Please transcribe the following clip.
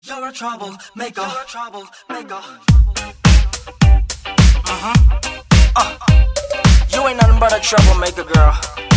You're a troublemaker. You're a troublemaker. You ain't nothing but a troublemaker, girl.